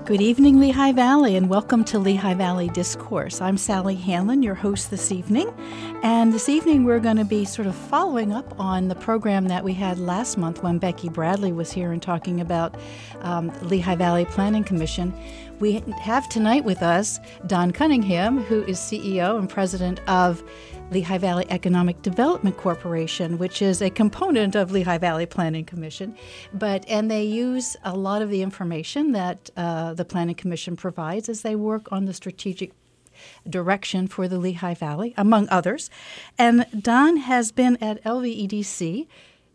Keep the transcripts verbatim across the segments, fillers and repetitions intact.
Good evening, Lehigh Valley, and welcome to Lehigh Valley Discourse. I'm Sally Hanlon, your host this evening. And this evening we're going to be sort of following up on the program that we had last month when Becky Bradley was here and talking about um, Lehigh Valley Planning Commission. We have tonight with us Don Cunningham, who is C E O and president of Lehigh Valley Economic Development Corporation, which is a component of Lehigh Valley Planning Commission. But and they use a lot of the information that uh, the Planning Commission provides as they work on the strategic direction for the Lehigh Valley, among others. And Don has been at L V E D C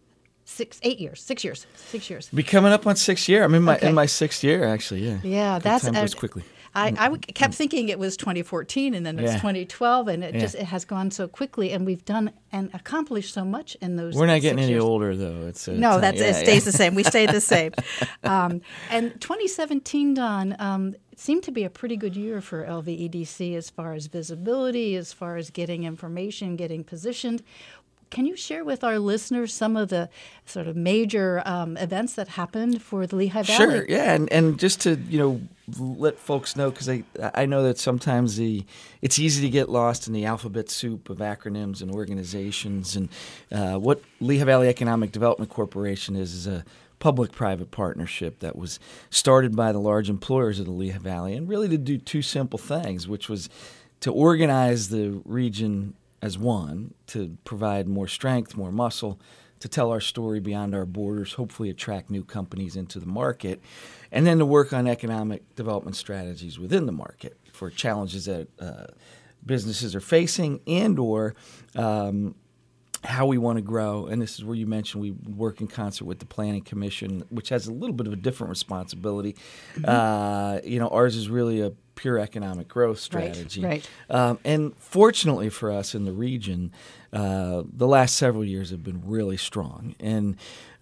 six, eight years, six years, six years. Be coming up on six year. I'm in my okay. in my sixth year, actually. Yeah. Yeah, Good that's time uh, goes quickly. I, I w- kept thinking it was twenty fourteen, and then it's Yeah. twenty twelve, and it Yeah. just it has gone so quickly, and we've done and accomplished so much in those. We're not getting six any years. older, though. It's a No, time- that's yeah, it stays yeah. the same. We stay the same. Um, and twenty seventeen, Don, um, it seemed to be a pretty good year for L V E D C as far as visibility, as far as getting information, getting positioned. Can you share with our listeners some of the sort of major um, events that happened for the Lehigh Valley? Sure, yeah, and, and just to you know let folks know, because I I know that sometimes the it's easy to get lost in the alphabet soup of acronyms and organizations, and uh, what Lehigh Valley Economic Development Corporation is is a public-private partnership that was started by the large employers of the Lehigh Valley, and really to do two simple things, which was to organize the region as one, to provide more strength, more muscle, to tell our story beyond our borders, hopefully attract new companies into the market, and then to work on economic development strategies within the market for challenges that uh, businesses are facing and or um, how we want to grow. And this is where you mentioned we work in concert with the Planning Commission, which has a little bit of a different responsibility. Mm-hmm. Uh, you know, ours is really a pure economic growth strategy. Right, right. Um, and fortunately for us in the region, uh, the last several years have been really strong. And,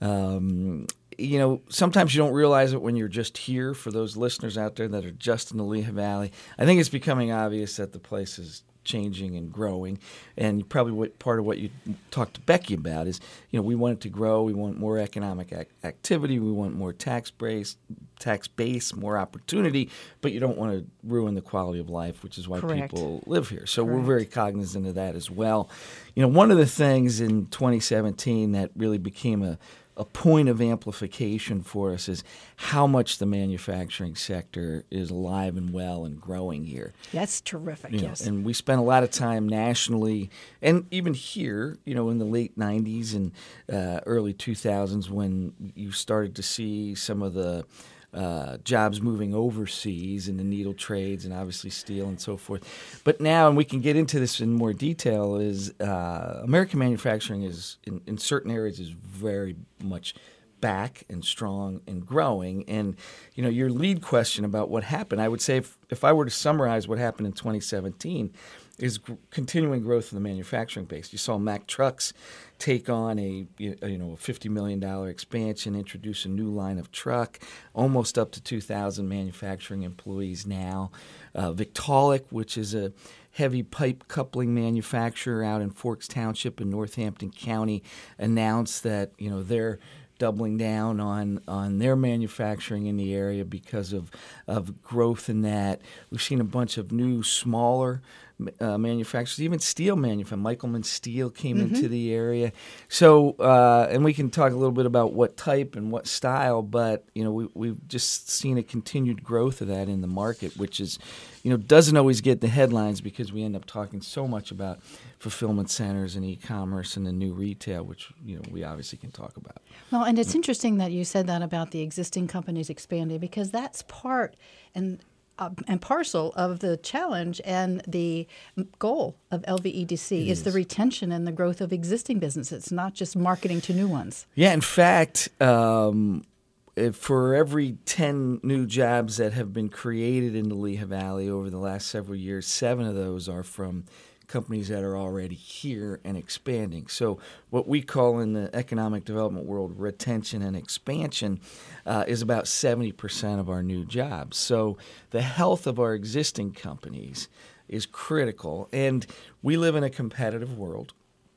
um, you know, sometimes you don't realize it when you're just here. For those listeners out there that are just in the Lehigh Valley, I think it's becoming obvious that the place is changing and growing, and probably what part of what you talked to Becky about is, you know, we want it to grow. We want more economic ac- activity. We want more tax base, tax base, more opportunity. But you don't want to ruin the quality of life, which is why Correct. people live here. So Correct. we're very cognizant of that as well. You know, one of the things in twenty seventeen that really became a A point of amplification for us is how much the manufacturing sector is alive and well and growing here. That's terrific, You know, yes. and we spent a lot of time nationally and even here, you know, in the late nineties and uh, early two thousands when you started to see some of the Uh, jobs moving overseas in the needle trades and obviously steel and so forth. But now, and we can get into this in more detail, is uh, American manufacturing is, in, in certain areas, is very much back and strong and growing. And, you know, your lead question about what happened, I would say if, if I were to summarize what happened in twenty seventeen, is g- continuing growth in the manufacturing base. You saw Mack Trucks take on a you know a fifty million dollars expansion, introduce a new line of truck, almost up to two thousand manufacturing employees now. Uh, Victaulic, which is a heavy pipe coupling manufacturer out in Forks Township in Northampton County, announced that you know they're doubling down on, on their manufacturing in the area because of of growth in that. We've seen a bunch of new, smaller uh, manufacturers, even steel manufacturers. Michelman Steel came mm-hmm. into the area. So, uh, and we can talk a little bit about what type and what style, but, you know, we, we've just seen a continued growth of that in the market, which is, you know, doesn't always get the headlines because we end up talking so much about fulfillment centers and e-commerce and the new retail, which, you know, we obviously can talk about. Well, and it's interesting that you said that about the existing companies expanding, because that's part and uh, and parcel of the challenge and the goal of L V E D C is, is the retention and the growth of existing businesses. It's not just marketing to new ones. Yeah, in fact, um, if for every ten new jobs that have been created in the Lehigh Valley over the last several years, seven of those are from companies that are already here and expanding. So what we call in the economic development world retention and expansion uh, is about seventy percent of our new jobs. So the health of our existing companies is critical. And we live in a competitive world.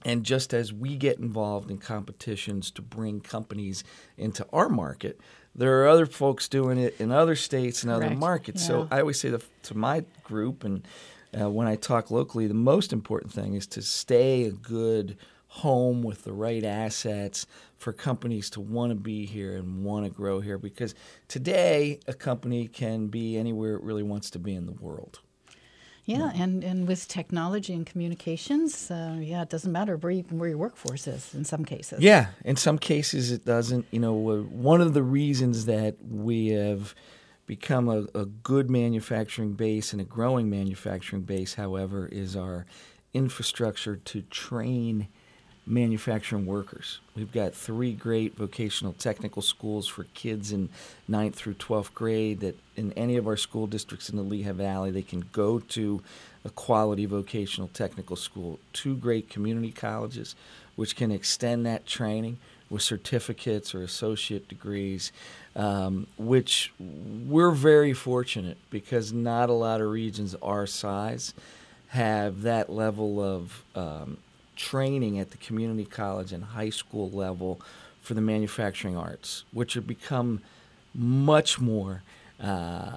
And just as we get involved in competitions to bring companies into our market, there are other folks doing it in other states and other Correct. markets. Yeah. So I always say to, to my group, and uh, when I talk locally, the most important thing is to stay a good home with the right assets for companies to want to be here and want to grow here. Because today, a company can be anywhere it really wants to be in the world. Yeah, and, and with technology and communications, uh, yeah, it doesn't matter where, you, where your workforce is in some cases. Yeah, in some cases it doesn't. You know, uh, one of the reasons that we have become a, a good manufacturing base and a growing manufacturing base, however, is our infrastructure to train manufacturing workers. We've got three great vocational technical schools for kids in ninth through twelfth grade that in any of our school districts in the Lehigh Valley, they can go to a quality vocational technical school. Two great community colleges which can extend that training with certificates or associate degrees, um, which we're very fortunate because not a lot of regions our size have that level of um, training at the community college and high school level for the manufacturing arts, which have become much more uh,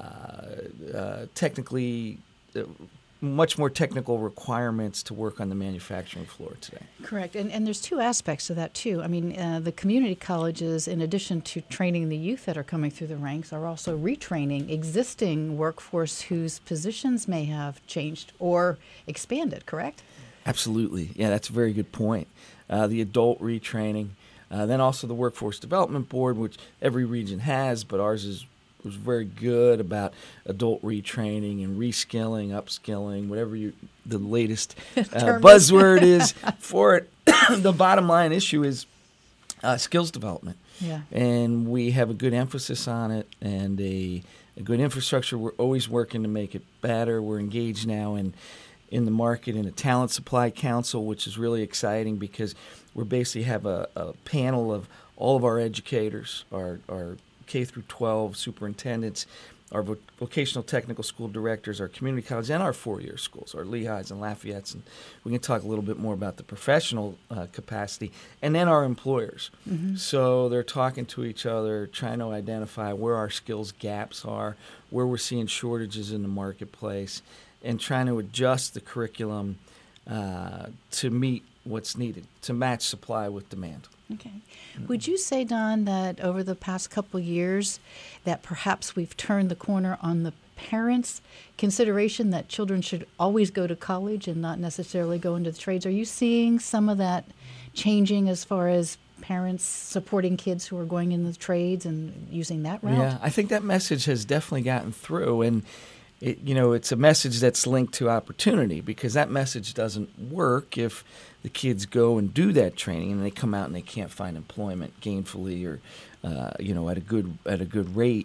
uh, technically, uh, much more technical requirements to work on the manufacturing floor today. Correct. And, and there's two aspects to that, too. I mean, uh, the community colleges, in addition to training the youth that are coming through the ranks, are also retraining existing workforce whose positions may have changed or expanded, correct? Absolutely. Yeah, that's a very good point. Uh, the adult retraining, uh, then also the Workforce Development Board, which every region has, but ours is was very good about adult retraining and reskilling, upskilling, whatever you, the latest uh, buzzword is for it. The bottom line issue is uh, skills development. Yeah. And we have a good emphasis on it and a, a good infrastructure. We're always working to make it better. We're engaged now in in the market in a talent supply council, which is really exciting because we basically have a, a panel of all of our educators, our, our K through twelve superintendents, our vo- vocational technical school directors, our community college, and our four-year schools, our Lehighs and Lafayettes. And we can talk a little bit more about the professional uh, capacity, and then our employers. Mm-hmm. So they're talking to each other, trying to identify where our skills gaps are, where we're seeing shortages in the marketplace, and trying to adjust the curriculum uh, to meet what's needed, to match supply with demand. Okay. Would you say, Don, that over the past couple years that perhaps we've turned the corner on the parents' consideration that children should always go to college and not necessarily go into the trades? Are you seeing some of that changing as far as parents supporting kids who are going in the trades and using that route? Yeah, I think that message has definitely gotten through. And It, you know, it's a message that's linked to opportunity because that message doesn't work if the kids go and do that training and they come out and they can't find employment gainfully or, uh, you know, at a good at a good rate.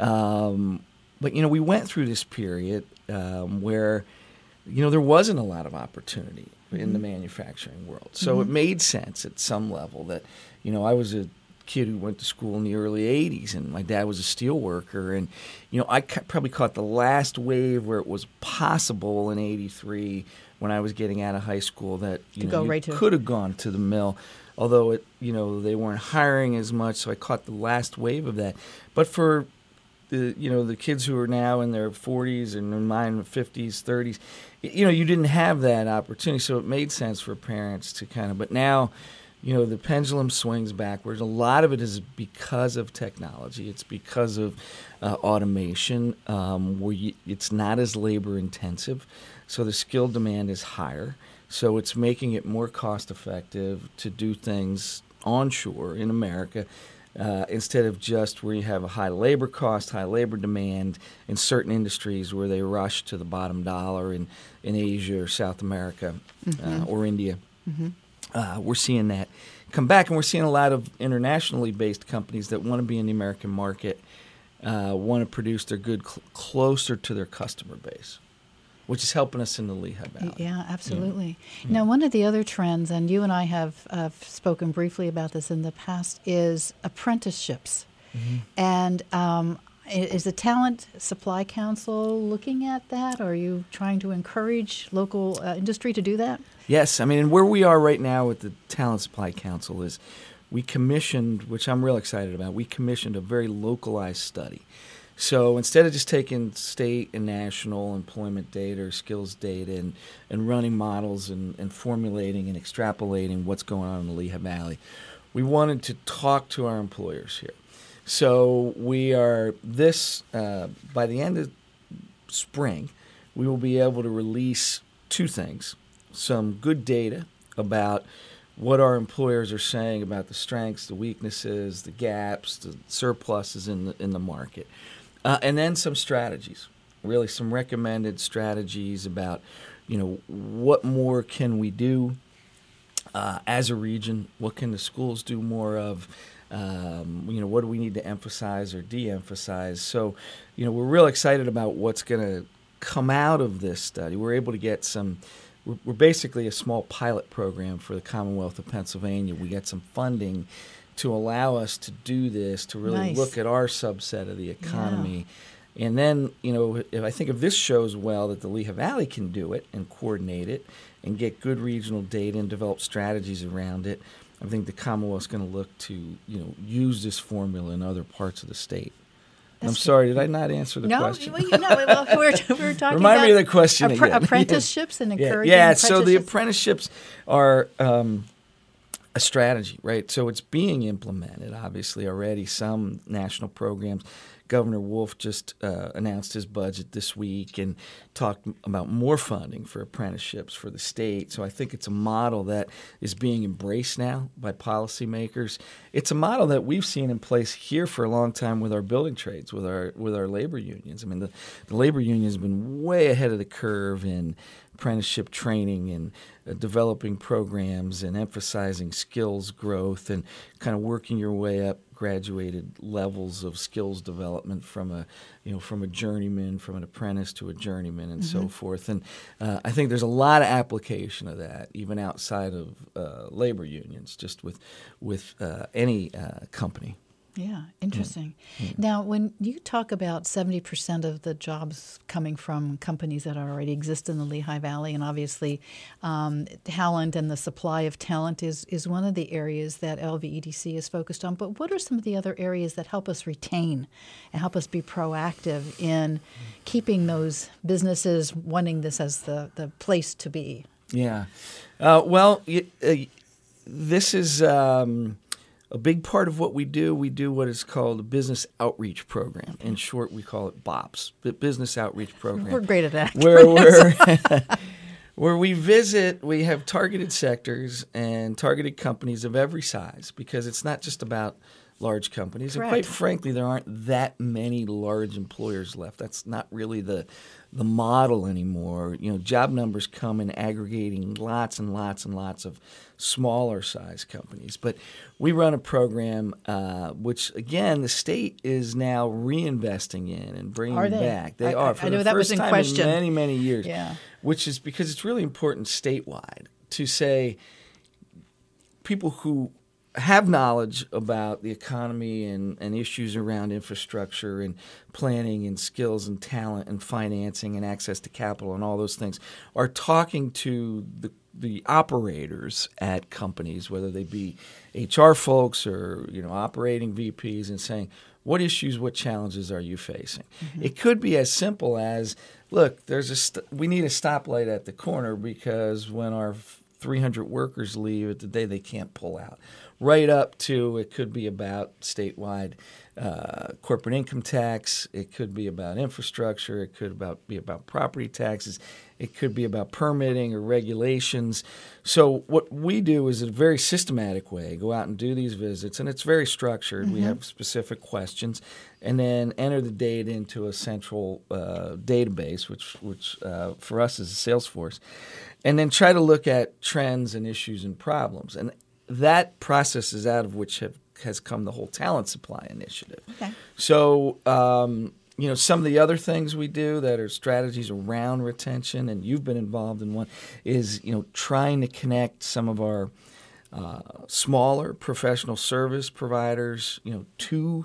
Um, but you know, we went through this period um, where, you know, there wasn't a lot of opportunity mm-hmm. in the manufacturing world, so mm-hmm. it made sense at some level that, you know, I was a kid who went to school in the early eighties, and my dad was a steel worker, and you know I ca- probably caught the last wave where it was possible in eighty-three when I was getting out of high school that you, to know, go you right to. could have gone to the mill, although it you know they weren't hiring as much, so I caught the last wave of that. But for the you know the kids who are now in their forties and in mine fifties, thirties, you know you didn't have that opportunity, so it made sense for parents to kind of. But now, you know, the pendulum swings backwards. A lot of it is because of technology. It's because of uh, automation, um, where you, it's not as labor intensive, so the skill demand is higher. So it's making it more cost effective to do things onshore in America uh, instead of just where you have a high labor cost, high labor demand in certain industries where they rush to the bottom dollar in, in Asia or South America mm-hmm. uh, or India. Mm-hmm. Uh, we're seeing that come back, and we're seeing a lot of internationally based companies that want to be in the American market, uh, want to produce their good cl- closer to their customer base, which is helping us in the Lehigh Valley. Yeah, absolutely. Yeah. Now, one of the other trends, and you and I have uh, spoken briefly about this in the past, is apprenticeships. Mm-hmm. And um, Is the Talent Supply Council looking at that? Or are you trying to encourage local uh, industry to do that? Yes. I mean, and where we are right now with the Talent Supply Council is we commissioned, which I'm real excited about, we commissioned a very localized study. So instead of just taking state and national employment data or skills data and, and running models and, and formulating and extrapolating what's going on in the Lehigh Valley, we wanted to talk to our employers here. So we are this, uh, by the end of spring, we will be able to release two things. Some good data about what our employers are saying about the strengths, the weaknesses, the gaps, the surpluses in the, in the market. Uh, and then some strategies, really some recommended strategies about, you know, what more can we do uh, as a region? What can the schools do more of? Um, you know, what do we need to emphasize or de-emphasize? So, you know, we're real excited about what's going to come out of this study. We're able to get some, we're, we're basically a small pilot program for the Commonwealth of Pennsylvania. We get some funding to allow us to do this, to really Nice. look at our subset of the economy. Yeah. And then, you know, if I think if this shows well that the Lehigh Valley can do it and coordinate it and get good regional data and develop strategies around it, I think the Commonwealth's going to look to, you know, use this formula in other parts of the state. I'm sorry, did I not answer the no, question? Well, you know, well, we're, we're talking Remind about me of the question appre- again. apprenticeships and yeah, encouraging yeah so the apprenticeships. apprenticeships are um, a strategy, right? So it's being implemented, obviously, already. Some national programs. Governor Wolf just uh, announced his budget this week and talked about more funding for apprenticeships for the state. So I think it's a model that is being embraced now by policymakers. It's a model that we've seen in place here for a long time with our building trades, with our with our labor unions. I mean, the, the labor union has been way ahead of the curve in apprenticeship training and uh, developing programs and emphasizing skills growth and kind of working your way up graduated levels of skills development from a you know from a journeyman, from an apprentice to a journeyman, and mm-hmm. so forth. And uh, I think there's a lot of application of that even outside of uh, labor unions, just with with uh, any uh, company. Yeah, interesting. Yeah. Yeah. Now, when you talk about seventy percent of the jobs coming from companies that already exist in the Lehigh Valley, and obviously um, talent and the supply of talent is, is one of the areas that L V E D C is focused on. But what are some of the other areas that help us retain and help us be proactive in keeping those businesses wanting this as the, the place to be? Yeah. Uh, well, uh, this is... Um, A big part of what we do, we do what is called a business outreach program. In short, we call it BOPS, the Business Outreach Program. We're great at that. Where, we're where we visit, we have targeted sectors and targeted companies of every size, because it's not just about large companies. Correct. And quite frankly, there aren't that many large employers left. That's not really the the model anymore. You know, job numbers come in aggregating lots and lots and lots of smaller size companies. But we run a program uh, which, again, the state is now reinvesting in and bringing are they? back. They I, are I, for I the know that first was in time question. in many, many years. Yeah. Which is because it's really important statewide to say people who have knowledge about the economy and, and issues around infrastructure and planning and skills and talent and financing and access to capital and all those things are talking to the, the operators at companies, whether they be H R folks or you know operating V Ps, and saying, what issues, what challenges are you facing? Mm-hmm. It could be as simple as, look, there's a st- we need a stoplight at the corner because when our three hundred workers leave at the day, they can't pull out. Right up to it could be about statewide uh, corporate income tax. It could be about infrastructure. It could about be about property taxes. It could be about permitting or regulations. So what we do is a very systematic way, go out and do these visits, and it's very structured. Mm-hmm. We have specific questions, and then enter the data into a central uh, database, which which uh, for us is Salesforce, and then try to look at trends and issues and problems. And that process is out of which have, has come the whole talent supply initiative. Okay. So, um, you know, some of the other things we do that are strategies around retention, and you've been involved in one, is, you know, trying to connect some of our uh, smaller professional service providers, you know, to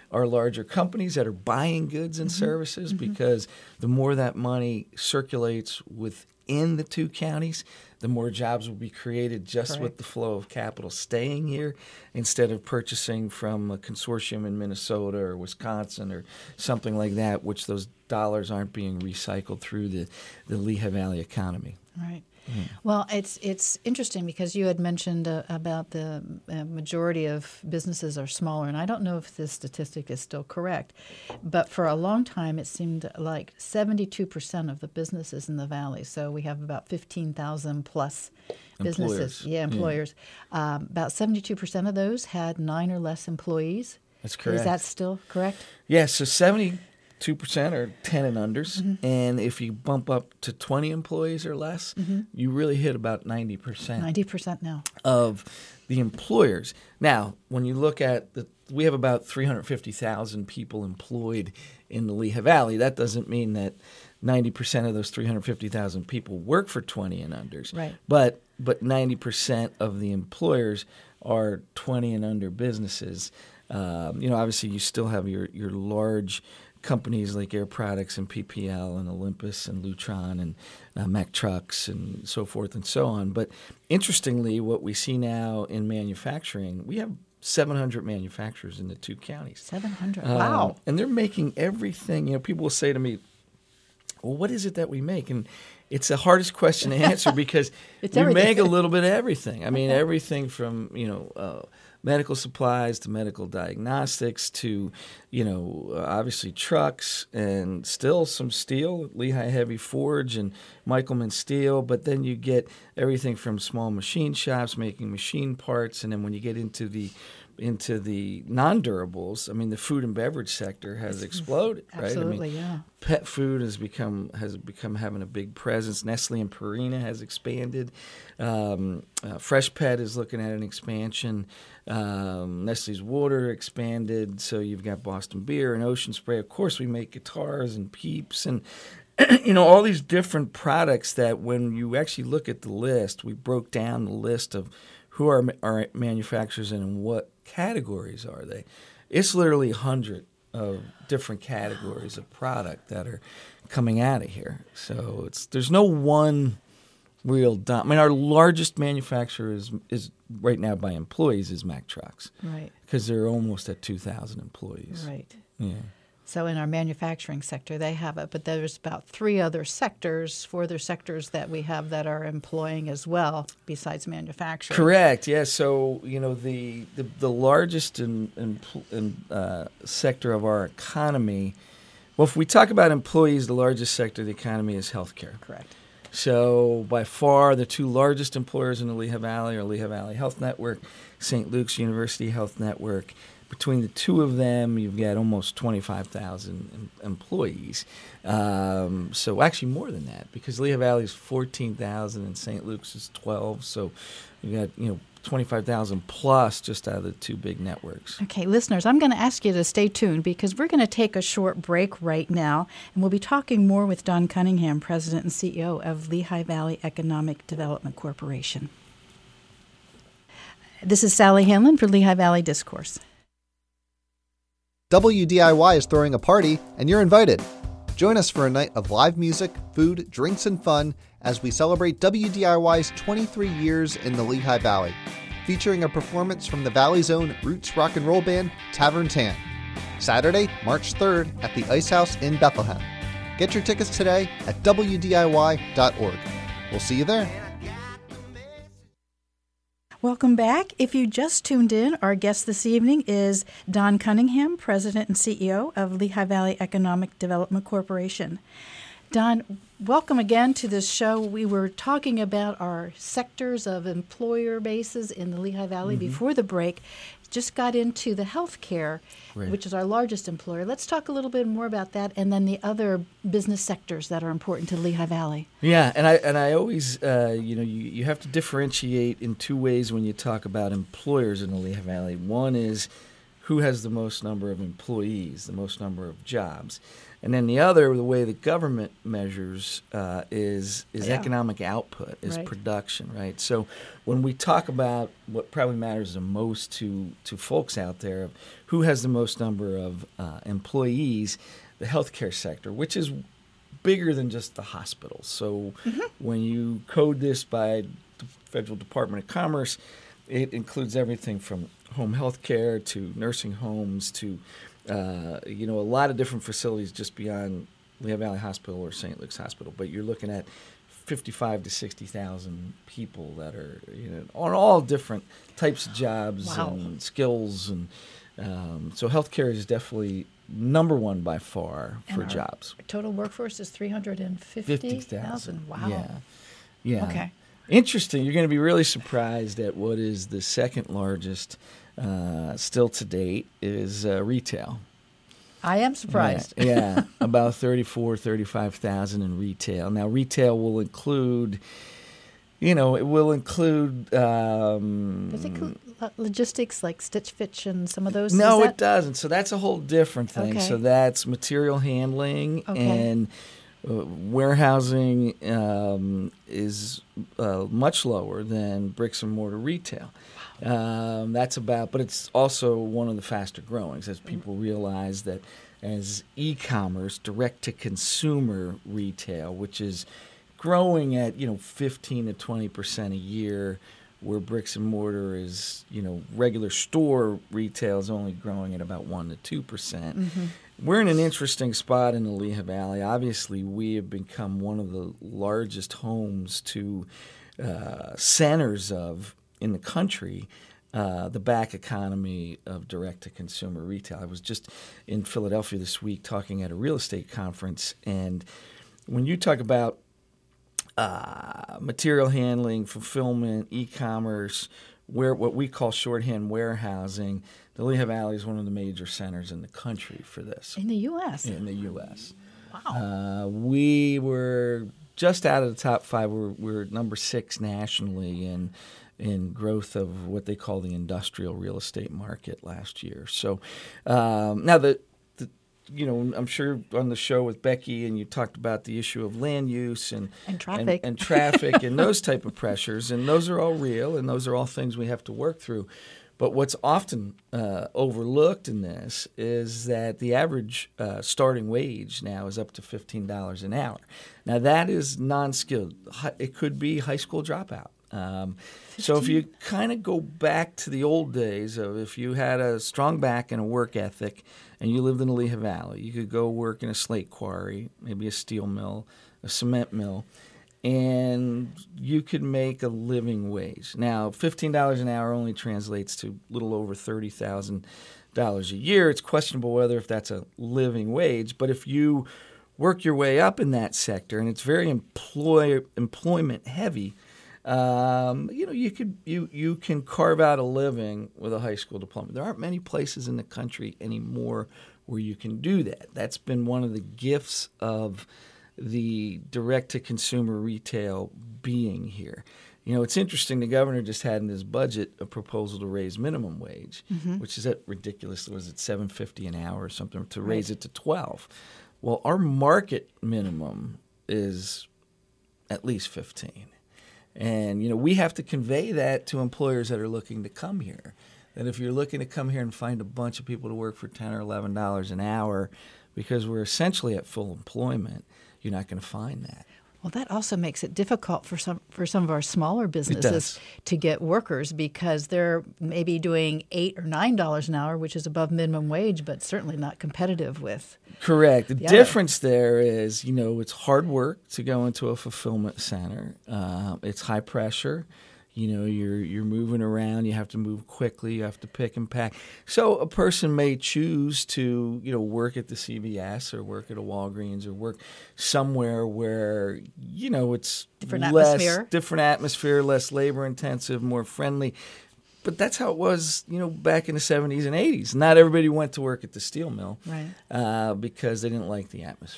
are larger companies that are buying goods and mm-hmm. services mm-hmm. because the more that money circulates within the two counties, the more jobs will be created just Correct. With the flow of capital staying here instead of purchasing from a consortium in Minnesota or Wisconsin or something like that, which those dollars aren't being recycled through the, the Lehigh Valley economy. Right. Mm. Well, it's it's interesting because you had mentioned uh, about the uh, majority of businesses are smaller, and I don't know if this statistic is still correct, but for a long time it seemed like seventy-two percent of the businesses in the valley, so we have about fifteen thousand plus businesses. Employers. Yeah, employers. Yeah. Um, about seventy-two percent of those had nine or less employees. That's correct. Is that still correct? Yeah, so seventy Two percent are ten and unders, mm-hmm. and if you bump up to twenty employees or less, mm-hmm. you really hit about ninety percent. Ninety percent now of the employers. Now, when you look at the, we have about three hundred fifty thousand people employed in the Lehigh Valley. That doesn't mean that ninety percent of those three hundred fifty thousand people work for twenty and unders. Right. But but ninety percent of the employers are twenty and under businesses. Um, you know, obviously, you still have your your large companies like Air Products and P P L and Olympus and Lutron and uh, Mack Trucks and so forth and so on. But interestingly, what we see now in manufacturing, we have seven hundred manufacturers in the two counties. seven hundred. Uh, Wow. And they're making everything. You know, people will say to me, well, what is it that we make? And it's the hardest question to answer because we everything. make a little bit of everything. I mean, everything from, you know, uh, medical supplies to medical diagnostics to, you know, uh, obviously trucks and still some steel, Lehigh Heavy Forge and Michelman Steel. But then you get everything from small machine shops making machine parts. And then when you get into the into the non-durables, I mean, the food and beverage sector has exploded, right? Absolutely, I mean, yeah. Pet food has become has become having a big presence. Nestle and Purina has expanded. Um, uh, Freshpet is looking at an expansion. Um, Nestle's Water expanded. So you've got Boston Beer and Ocean Spray. Of course, we make guitars and Peeps and you know all these different products that when you actually look at the list, we broke down the list of who are our manufacturers and what categories are they. It's literally a hundred of different categories of product that are coming out of here. So it's there's no one real dom- I mean, our largest manufacturer is, is right now by employees is Mack Trucks. Right. Because they're almost at two thousand employees. Right. Yeah. So in our manufacturing sector, they have it, but there's about three other sectors, four other sectors that we have that are employing as well, besides manufacturing. Correct. Yeah. So you know the the, the largest in, in, in, uh, sector of our economy. Well, if we talk about employees, the largest sector of the economy is healthcare. Correct. So by far, the two largest employers in the Lehigh Valley are Lehigh Valley Health Network, Saint Luke's University Health Network. Between the two of them, you've got almost twenty-five thousand em- employees. Um, so actually more than that because Lehigh Valley is fourteen thousand and Saint Luke's is twelve. So you got, you know, twenty-five thousand plus just out of the two big networks. Okay, listeners, I'm going to ask you to stay tuned because we're going to take a short break right now, and we'll be talking more with Don Cunningham, President and C E O of Lehigh Valley Economic Development Corporation. This is Sally Hanlon for Lehigh Valley Discourse. W D I Y is throwing a party, and you're invited. Join us for a night of live music, food, drinks, and fun as we celebrate W D I Y's twenty-three years in the Lehigh Valley, featuring a performance from the Valley's own roots rock and roll band, Tavern Tan. Saturday, March third at the Ice House in Bethlehem. Get your tickets today at W D I Y dot org. We'll see you there. Welcome back. If you just tuned in, our guest this evening is Don Cunningham, President and C E O of Lehigh Valley Economic Development Corporation. Don, welcome again to this show. We were talking about our sectors of employer bases in the Lehigh Valley mm-hmm. before the break. Just got into the healthcare, right. which is our largest employer. Let's talk a little bit more about that, and then the other business sectors that are important to Lehigh Valley. Yeah, and I and I always, uh, you know, you, you have to differentiate in two ways when you talk about employers in the Lehigh Valley. One is who has the most number of employees, the most number of jobs. And then the other, the way the government measures uh, is is Yeah. economic output, is Right. production, right? So when we talk about what probably matters the most to, to folks out there, who has the most number of uh, employees, the healthcare sector, which is bigger than just the hospitals. So Mm-hmm. when you code this by the Federal Department of Commerce, it includes everything from home health care to nursing homes to, uh, you know, a lot of different facilities just beyond Lehigh Valley Hospital or Saint Luke's Hospital. But you're looking at fifty-five to sixty thousand people that are, you know, on all different types of jobs Wow. and skills. And um, so healthcare is definitely number one by far for And our jobs. Total workforce is three hundred fifty fifty thousand. thousand. Wow. Yeah. Yeah. Okay. Interesting. You're going to be really surprised at what is the second largest uh, still to date is uh, retail. I am surprised. Yeah, yeah. About thirty-four, thirty-five thousand in retail. Now, retail will include, you know, it will include. Um, Does it include lo- logistics like Stitch Fitch and some of those? No, Is that- it doesn't. So that's a whole different thing. Okay. So that's material handling Okay. and uh, warehousing um, is uh, much lower than bricks and mortar retail. Um, that's about, but it's also one of the faster growings as people realize that as e-commerce, direct to consumer retail, which is growing at, you know, fifteen to twenty percent a year, where bricks and mortar is, you know, regular store retail is only growing at about one to two percent. Mm-hmm. We're in an interesting spot in the Lehigh Valley. Obviously, we have become one of the largest homes to uh, centers of in the country, uh, the back economy of direct-to-consumer retail. I was just in Philadelphia this week talking at a real estate conference, and when you talk about uh, material handling, fulfillment, e-commerce, where what we call shorthand warehousing, the Lehigh Valley is one of the major centers in the country for this. In the U S In the U S Wow. Uh, we were just out of the top five. We're, we're number six nationally in in growth of what they call the industrial real estate market last year. So um, now the, the, you know, I'm sure on the show with Becky and you talked about the issue of land use and And traffic. and, and traffic and those type of pressures, and those are all real, and those are all things we have to work through. But what's often uh, overlooked in this is that the average uh, starting wage now is up to fifteen dollars an hour. Now, that is non-skilled. Hi- It could be high school dropout. Um, so if you kind of go back to the old days of if you had a strong back and a work ethic and you lived in the Lehigh Valley, you could go work in a slate quarry, maybe a steel mill, a cement mill, and you could make a living wage. Now, fifteen dollars an hour only translates to a little over thirty thousand dollars a year. It's questionable whether if that's a living wage, but if you work your way up in that sector, and it's very employ employment heavy, um, you know, you could you you can carve out a living with a high school diploma. There aren't many places in the country anymore where you can do that. That's been one of the gifts of the direct-to-consumer retail being here. You know, it's interesting. The governor just had in his budget a proposal to raise minimum wage, Mm-hmm. which is at ridiculous. Was it seven fifty an hour or something? To raise it to twelve. Well, our market minimum is at least fifteen, and you know we have to convey that to employers that are looking to come here. That if you're looking to come here and find a bunch of people to work for ten or eleven dollars an hour, because we're essentially at full employment, you're not going to find that. Well, that also makes it difficult for some for some of our smaller businesses does. to get workers because they're maybe doing eight or nine dollars an hour, which is above minimum wage, but certainly not competitive with. Correct. The The other. difference there is, you know, it's hard work to go into a fulfillment center. Uh, it's high pressure. You know, you're you're moving around. You have to move quickly. You have to pick and pack. So a person may choose to, you know, work at the C V S or work at a Walgreens or work somewhere where, you know, it's Different less, atmosphere. different atmosphere, less labor intensive, more friendly. But that's how it was, you know, back in the seventies and eighties. Not everybody went to work at the steel mill Right. uh, because they didn't like the atmosphere.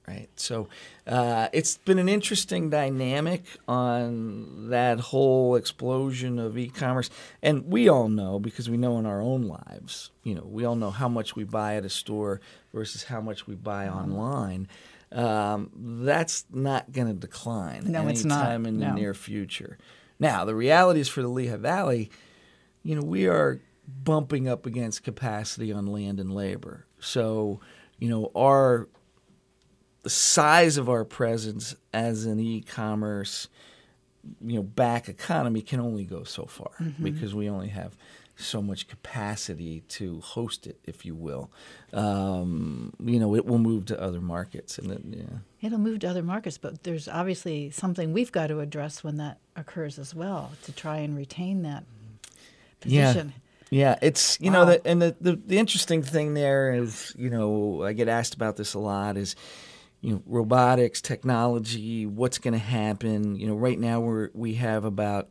right? So uh, it's been an interesting dynamic on that whole explosion of e-commerce. And we all know, because we know in our own lives, you know, we all know how much we buy at a store versus how much we buy mm-hmm. online. Um, that's not going to decline no, it's not. anytime in the no. near future. Now, the reality is for the Lehigh Valley, you know, we are bumping up against capacity on land and labor. So, you know, our the size of our presence as an e-commerce, you know, back economy can only go so far mm-hmm. because we only have so much capacity to host it, if you will. Um, you know, it will move to other markets, and it, yeah. It'll move to other markets, but there's obviously something we've got to address when that occurs as well to try and retain that position. Yeah, yeah. It's you wow. know, the, and the, the the interesting thing there is, you know, I get asked about this a lot is, you know, robotics, technology, what's going to happen? You know, right now we're we have about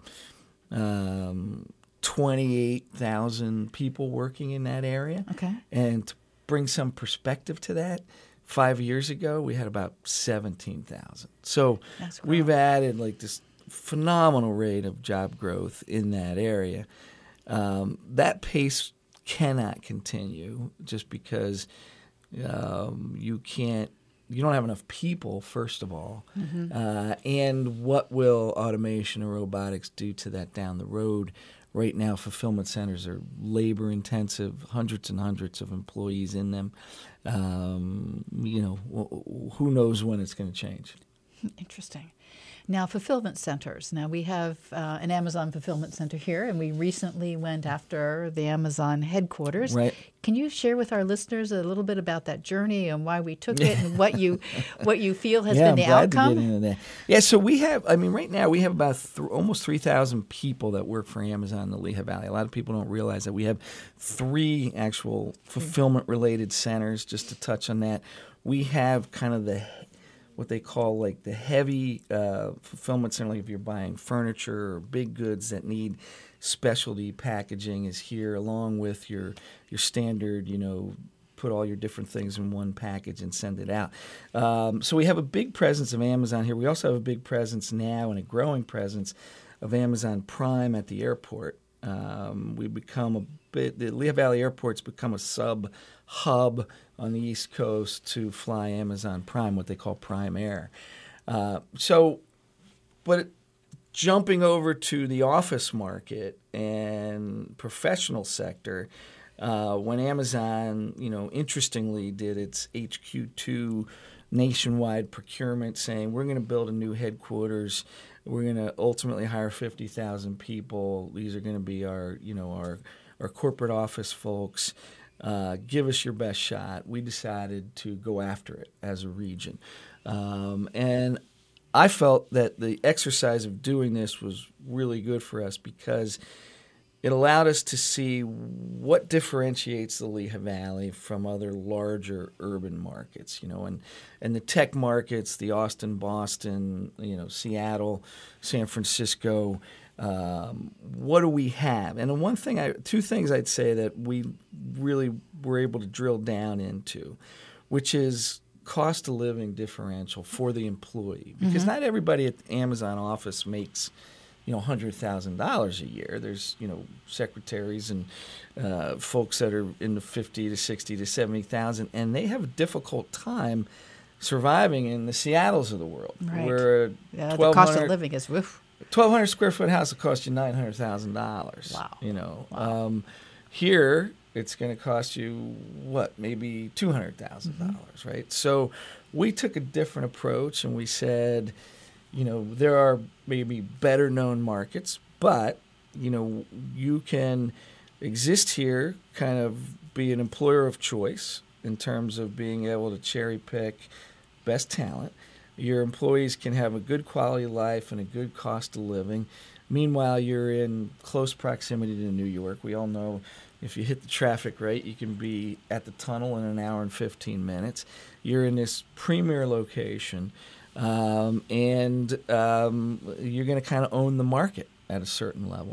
um, twenty-eight thousand people working in that area. Okay. And to bring some perspective to that, five years ago we had about seventeen thousand. So we've added like this phenomenal rate of job growth in that area. Um, that pace cannot continue just because um, you can't. You don't have enough people, first of all. Mm-hmm. Uh, and what will automation or robotics do to that down the road? Right now, fulfillment centers are labor-intensive, hundreds and hundreds of employees in them. Um, you know, who knows when it's going to change? Interesting. Now, fulfillment centers. Now, we have uh, an Amazon fulfillment center here, and we recently went after the Amazon headquarters. Right. Can you share with our listeners a little bit about that journey and why we took it and what you what you feel has yeah, been the I'm glad outcome? To get into that. Yeah, so we have, I mean, right now we have about th- almost three thousand people that work for Amazon in the Lehigh Valley. A lot of people don't realize that we have three actual fulfillment-related centers, just to touch on that. We have kind of the what they call like the heavy uh, fulfillment center, like if you're buying furniture or big goods that need specialty packaging is here, along with your your standard, you know, put all your different things in one package and send it out. Um, so we have a big presence of Amazon here. We also have a big presence now and a growing presence of Amazon Prime at the airport. Um, we become a bit, the Lehigh Valley Airport's become a sub hub on the East Coast to fly Amazon Prime, what they call Prime Air. Uh, so, but jumping over to the office market and professional sector, uh, when Amazon, you know, interestingly did its H Q two nationwide procurement saying, we're going to build a new headquarters, we're going to ultimately hire fifty thousand people, these are going to be our, you know, our, our corporate office folks, Uh, give us your best shot. We decided to go after it as a region. Um, and I felt that the exercise of doing this was really good for us because it allowed us to see what differentiates the Lehigh Valley from other larger urban markets, you know, and, and the tech markets, the Austin, Boston, you know, Seattle, San Francisco. Um, what do we have? And the one thing, I, two things I'd say that we really were able to drill down into, which is cost of living differential for the employee, because mm-hmm. not everybody at the Amazon office makes, you know, one hundred thousand dollars a year. There's, you know, secretaries and uh, folks that are in the fifty to sixty to seventy thousand, and they have a difficult time surviving in the Seattles of the world, right. where yeah, the cost of living is woof. twelve hundred square foot house will cost you nine hundred thousand dollars. Wow. You know, wow. Um, here it's going to cost you what, maybe two hundred thousand dollars, mm-hmm. right? So we took a different approach and we said, you know, there are maybe better known markets, but you know, you can exist here, kind of be an employer of choice in terms of being able to cherry pick best talent. Your employees can have a good quality of life and a good cost of living. Meanwhile, you're in close proximity to New York. We all know if you hit the traffic right, you can be at the tunnel in an hour and fifteen minutes. You're in this premier location, um, and um, you're going to kind of own the market at a certain level.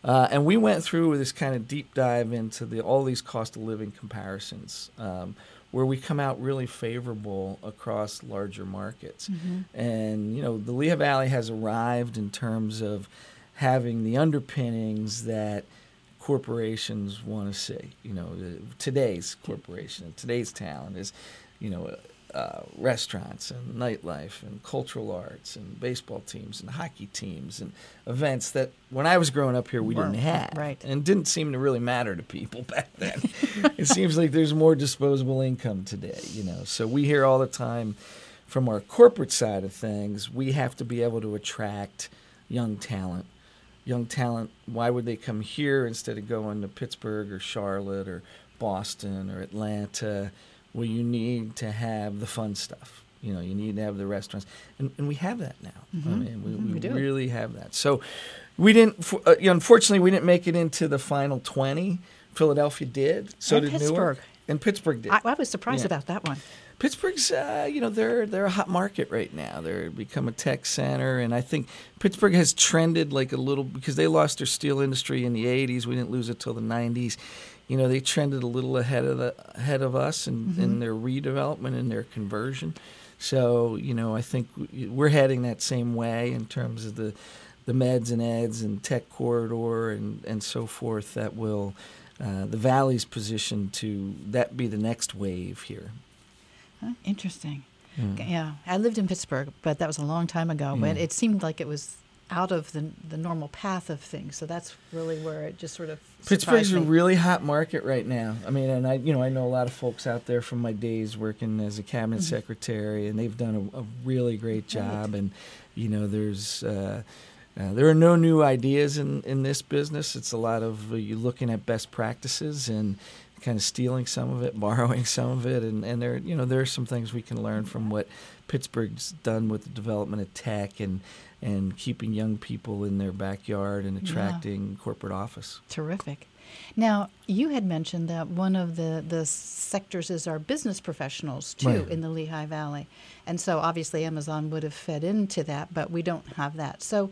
Uh, and we went through this kind of deep dive into the all these cost of living comparisons, um, where we come out really favorable across larger markets. Mm-hmm. And, you know, the Lehigh Valley has arrived in terms of having the underpinnings that corporations want to see. You know, today's corporation, today's talent is, you know, uh, restaurants and nightlife and cultural arts and baseball teams and hockey teams and events that when I was growing up here we didn't have. Right. And didn't seem to really matter to people back then. It seems like there's more disposable income today, you know. So we hear all the time from our corporate side of things, we have to be able to attract young talent. Young talent, why would they come here instead of going to Pittsburgh or Charlotte or Boston or Atlanta? Well, you need to have the fun stuff. You know, you need to have the restaurants. And, and we have that now. Mm-hmm. I mean, we, we, we do. really have that. So we didn't, uh, you know, unfortunately, we didn't make it into the final twenty. Philadelphia did. So and did Pittsburgh. Newark. And Pittsburgh did. I, I was surprised yeah. about that one. Pittsburgh's, uh, you know, they're they're a hot market right now. They're become a tech center, and I think Pittsburgh has trended like a little because they lost their steel industry in the eighties. We didn't lose it till the nineties. You know, they trended a little ahead of the ahead of us in, mm-hmm. in their redevelopment and their conversion. So, you know, I think we're heading that same way in terms of the the meds and eds and tech corridor and, and so forth. That will uh, the Valley's position to that be the next wave here. Huh? Interesting. Mm. Yeah, I lived in Pittsburgh, but that was a long time ago. Mm. But it seemed like it was out of the the normal path of things. So that's really where it just sort of Pittsburgh's me. a really hot market right now. I mean, and I, you know, I know a lot of folks out there from my days working as a cabinet mm-hmm. secretary, and they've done a, a really great job. Right. And you know, there's uh, uh, there are no new ideas in, in this business. It's a lot of uh, you looking at best practices and kind of stealing some of it, borrowing some of it, and, and there you know there are some things we can learn from what Pittsburgh's done with the development of tech and. and keeping young people in their backyard and attracting yeah. corporate office. Terrific. Now, you had mentioned that one of the, the sectors is our business professionals, too, right. in the Lehigh Valley. And so, obviously, Amazon would have fed into that, but we don't have that. So,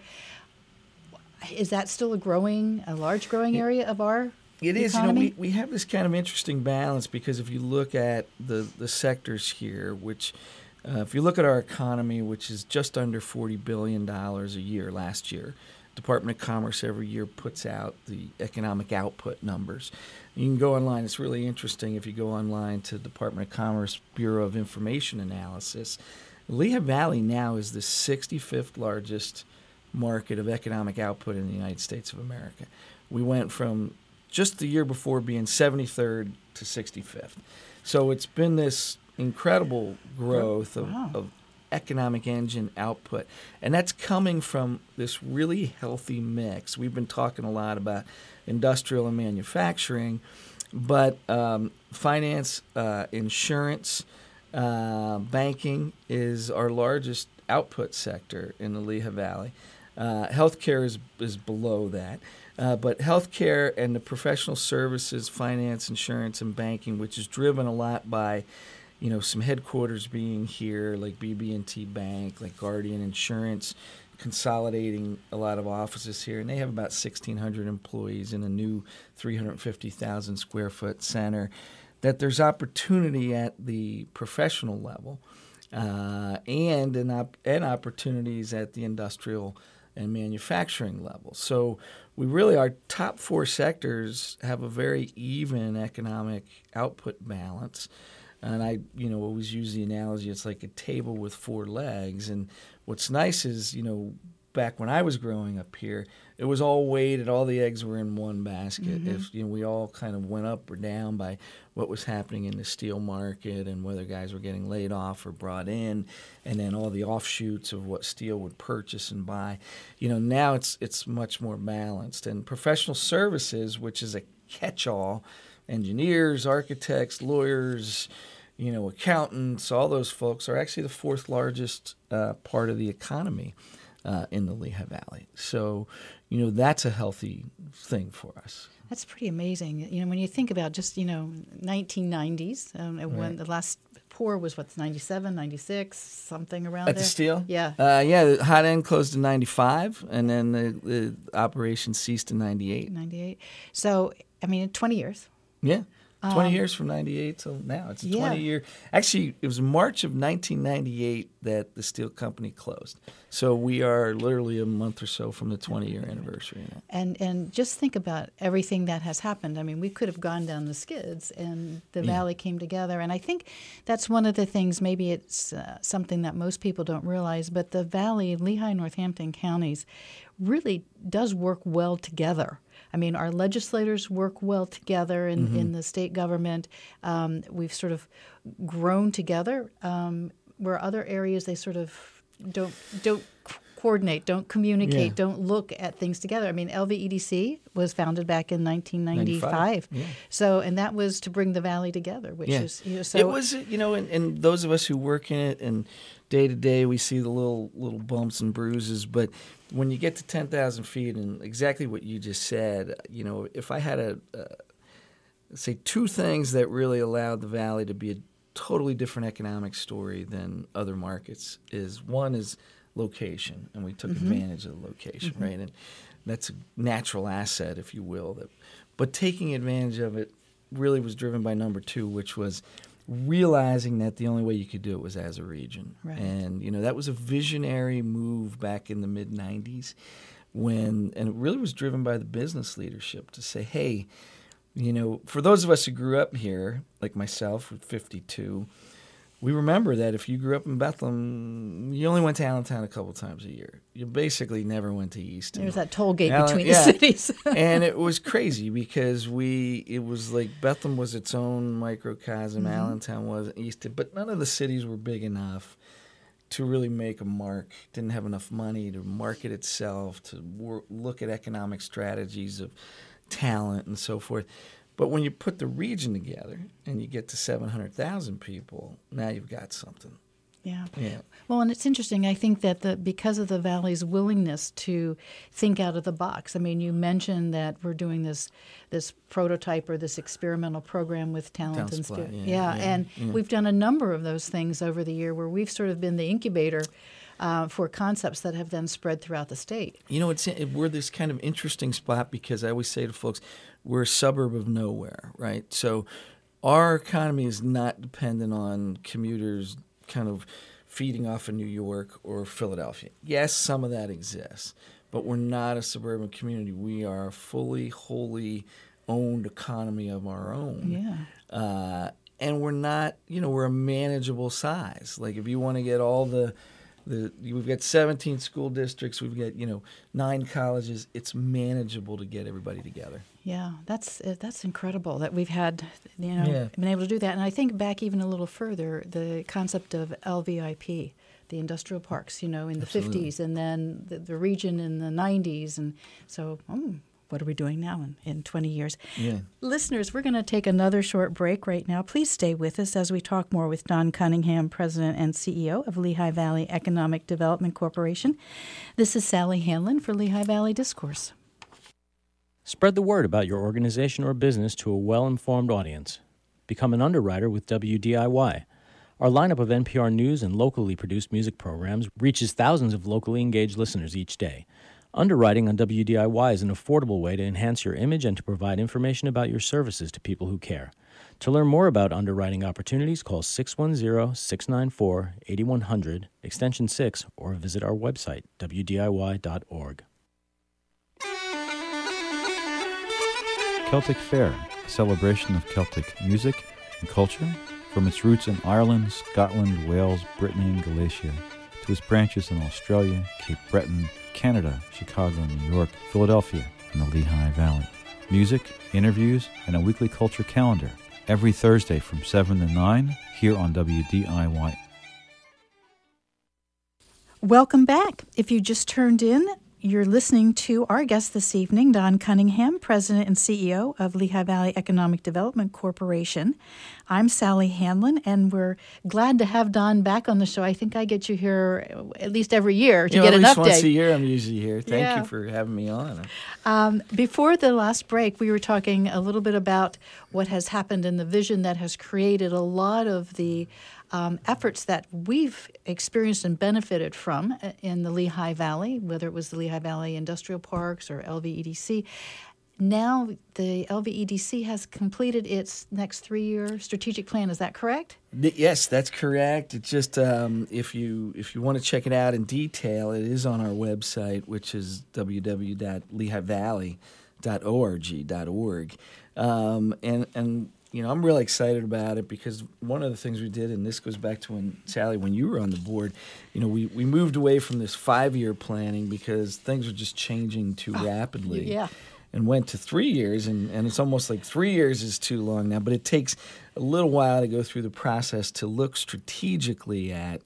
is that still a growing, a large growing it, area of our It is. economy? You know, we, we have this kind of interesting balance because if you look at the, the sectors here, which... Uh, if you look at our economy, which is just under forty billion dollars a year last year, Department of Commerce every year puts out the economic output numbers. You can go online. It's really interesting if you go online to Department of Commerce Bureau of Information Analysis. Lehigh Valley now is the sixty-fifth largest market of economic output in the United States of America. We went from just the year before being seventy-third to sixty-fifth. So it's been this incredible growth of, wow. of economic engine output. And that's coming from this really healthy mix. We've been talking a lot about industrial and manufacturing, but um, finance, uh, insurance, uh, banking is our largest output sector in the Lehigh Valley. Uh, healthcare is, is below that. Uh, but healthcare and the professional services, finance, insurance, and banking, which is driven a lot by you know, some headquarters being here, like B B and T Bank, like Guardian Insurance, consolidating a lot of offices here. And they have about sixteen hundred employees in a new three hundred fifty thousand square foot center, that there's opportunity at the professional level uh, and, an op- and opportunities at the industrial and manufacturing level. So we really, our top four sectors have a very even economic output balance. And I, you know, always use the analogy, it's like a table with four legs. And what's nice is, you know, back when I was growing up here, it was all weighted, all the eggs were in one basket. Mm-hmm. If you know, we all kind of went up or down by what was happening in the steel market and whether guys were getting laid off or brought in, and then all the offshoots of what steel would purchase and buy. You know, now it's it's much more balanced. And professional services, which is a catch-all, engineers, architects, lawyers, you know, accountants, all those folks are actually the fourth largest uh, part of the economy uh, in the Lehigh Valley. So, you know, that's a healthy thing for us. That's pretty amazing. You know, when you think about just, you know, nineteen nineties, um, right. when the last pour was what, ninety-seven, ninety-six, something around At there? the steel? Yeah. Uh, yeah, the hot end closed in ninety-five, and then the, the operation ceased in ninety-eight. ninety-eight. So, I mean, twenty years. Yeah. twenty Um, years from ninety-eight till now. It's a yeah. twenty year. Actually, it was March of nineteen ninety-eight that the steel company closed. So we are literally a month or so from the twenty year anniversary now. And and just think about everything that has happened. I mean, we could have gone down the skids, and the Yeah. valley came together. And I think that's one of the things. Maybe it's uh, something that most people don't realize, but the valley, Lehigh, Northampton counties, really does work well together. I mean, our legislators work well together in, mm-hmm. in the state government. Um, we've sort of grown together. Um, where other areas they sort of don't don't coordinate, don't communicate, Yeah. don't look at things together. I mean, L V E D C was founded back in nineteen ninety-five. Yeah. So, and that was to bring the valley together, which Yeah. is you know, so it was, you know, and, and those of us who work in it and day to day, we see the little little bumps and bruises. But when you get to ten thousand feet, and exactly what you just said, you know, if I had a uh, say two things that really allowed the valley to be a totally different economic story than other markets, is one is location, and we took Mm-hmm. advantage of the location, Mm-hmm. right? And that's a natural asset, if you will. That, but taking advantage of it really was driven by number two, which was realizing that the only way you could do it was as a region. Right. And, you know, that was a visionary move back in the mid nineties when, and it really was driven by the business leadership to say, hey, you know, for those of us who grew up here, like myself, with fifty-two, we remember that if you grew up in Bethlehem, you only went to Allentown a couple times a year. You basically never went to Easton. there's that toll gate Allen- between yeah. the cities. And it was crazy because we, it was like Bethlehem was its own microcosm, Mm-hmm. Allentown wasn't Easton, but none of the cities were big enough to really make a mark. Didn't have enough money to market itself, to wor- look at economic strategies of talent and so forth. But when you put the region together and you get to seven hundred thousand people, now you've got something. Yeah. Yeah. Well, and it's interesting. I think that the because of the valley's willingness to think out of the box. I mean, you mentioned that we're doing this this prototype or this experimental program with talent Talent and Supply, skill. yeah, Yeah, yeah, and yeah. we've done a number of those things over the year where we've sort of been the incubator uh, for concepts that have then spread throughout the state. You know, it's we're this kind of interesting spot because I always say to folks, we're a suburb of nowhere, right? So our economy is not dependent on commuters kind of feeding off of New York or Philadelphia. Yes, some of that exists, but we're not a suburban community. We are a fully, wholly owned economy of our own. Yeah. Uh, and we're not, you know, we're a manageable size. Like if you want to get all the The, we've got seventeen school districts. We've got, you know, nine colleges. It's manageable to get everybody together. Yeah, that's uh, that's incredible that we've had, you know, Yeah. been able to do that. And I think back even a little further, the concept of L V I P, the industrial parks, you know, in the Absolutely. fifties, and then the, the region in the nineties. And so, oh, what are we doing now in, in twenty years? Yeah. Listeners, we're going to take another short break right now. Please stay with us as we talk more with Don Cunningham, President and C E O of Lehigh Valley Economic Development Corporation. This is Sally Hanlon for Lehigh Valley Discourse. Spread the word about your organization or business to a well-informed audience. Become an underwriter with W D I Y. Our lineup of N P R News and locally produced music programs reaches thousands of locally engaged listeners each day. Underwriting on W D I Y is an affordable way to enhance your image and to provide information about your services to people who care. To learn more about underwriting opportunities, call six one zero, six nine four, eight one zero zero, extension six, or visit our website, w d i y dot org. Celtic Fair, a celebration of Celtic music and culture, from its roots in Ireland, Scotland, Wales, Brittany, and Galicia, to its branches in Australia, Cape Breton, Canada, Chicago, New York, Philadelphia, and the Lehigh Valley. Music, interviews, and a weekly culture calendar, every Thursday from seven to nine, here on W D I Y. Welcome back. If you just turned in, You're listening to our guest this evening, Don Cunningham, President and C E O of Lehigh Valley Economic Development Corporation. I'm Sally Hanlon, and we're glad to have Don back on the show. I think I get you here at least every year to you know, get an at least update. Once a year I'm usually here. Thank Yeah. you for having me on. Um, before the last break, we were talking a little bit about what has happened and the vision that has created a lot of the Um, efforts that we've experienced and benefited from in the Lehigh Valley, whether it was the Lehigh Valley Industrial Parks or L V E D C. Now the L V E D C has completed its next three-year strategic plan. Is that correct? Yes, that's correct. It's just um, if you if you want to check it out in detail, it is on our website, which is w w w dot lehigh valley dot org dot org. Um, and and you know, I'm really excited about it because one of the things we did, and this goes back to when, Sally, when you were on the board, you know, we, we moved away from this five-year planning because things are just changing too Oh, rapidly. yeah. And went to three years, and, and it's almost like three years is too long now, but it takes a little while to go through the process to look strategically at,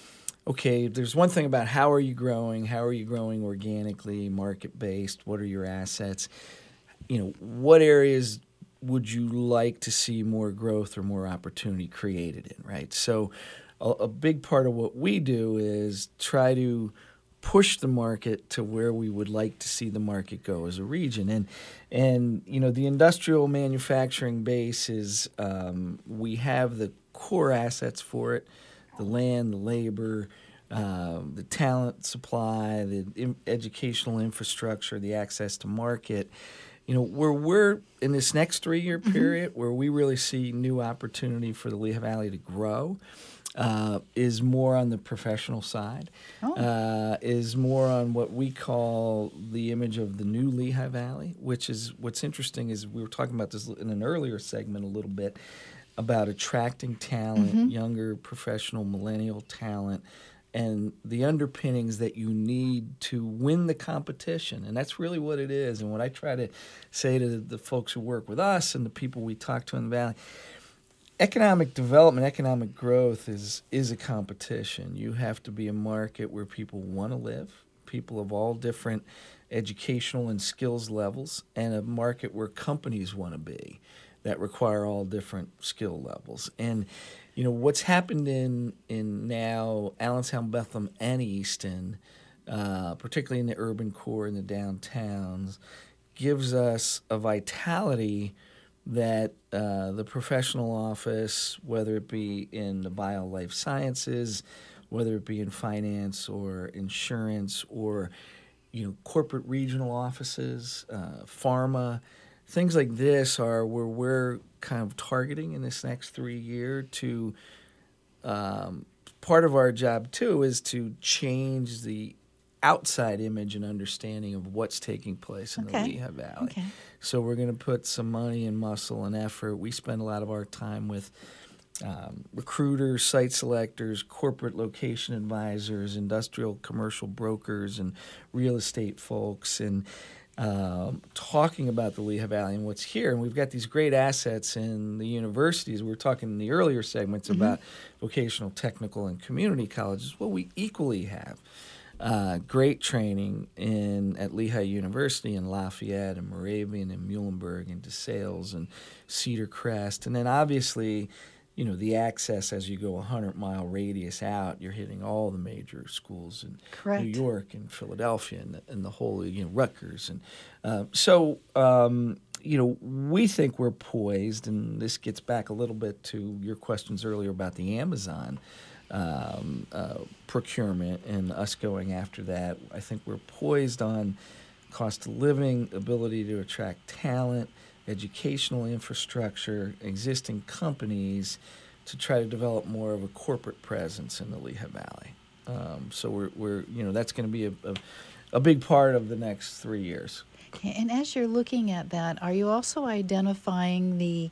okay, there's one thing about how are you growing, how are you growing organically, market-based, what are your assets, you know, what areas would you like to see more growth or more opportunity created in, right? So a, a big part of what we do is try to push the market to where we would like to see the market go as a region. And, and you know, the industrial manufacturing base is, um, we have the core assets for it, the land, the labor, um, the talent supply, the in- educational infrastructure, the access to market. You know, where we're in this next three-year period mm-hmm. where we really see new opportunity for the Lehigh Valley to grow uh, is more on the professional side, oh. uh, is more on what we call the image of the new Lehigh Valley, which is what's interesting is we were talking about this in an earlier segment a little bit about attracting talent, mm-hmm. younger professional millennial talent, and the underpinnings that you need to win the competition. And that's really what it is. And what I try to say to the folks who work with us and the people we talk to in the Valley, economic development, economic growth is is a competition. You have to be a market where people want to live, people of all different educational and skills levels, and a market where companies want to be that require all different skill levels. And you know, what's happened in, in now Allentown, Bethlehem, and Easton, uh, particularly in the urban core and the downtowns, gives us a vitality that uh, the professional office, whether it be in the bio life sciences, whether it be in finance or insurance or, you know, corporate regional offices, uh, pharma, things like this are where we're kind of targeting in this next three year to um, part of our job too is to change the outside image and understanding of what's taking place in okay. the Lehigh Valley. Okay. So we're going to put some money and muscle and effort. We spend a lot of our time with um, recruiters, site selectors, corporate location advisors, industrial commercial brokers, and real estate folks, and Um, talking about the Lehigh Valley and what's here. And we've got these great assets in the universities. We were talking in the earlier segments mm-hmm. about vocational, technical, and community colleges. Well, we equally have uh, great training in at Lehigh University in Lafayette and Moravian and Muhlenberg and DeSales and Cedar Crest. And then obviously, you know, the access as you go a hundred-mile radius out, you're hitting all the major schools in Correct. New York and Philadelphia and the, and the whole, you know, Rutgers. And uh, so, um, you know, we think we're poised, and this gets back a little bit to your questions earlier about the Amazon um, uh, procurement and us going after that. I think we're poised on cost of living, ability to attract talent, educational infrastructure, existing companies to try to develop more of a corporate presence in the Lehigh Valley. Um, so we're, we're, you know, that's going to be a, a, a big part of the next three years. And as you're looking at that, are you also identifying the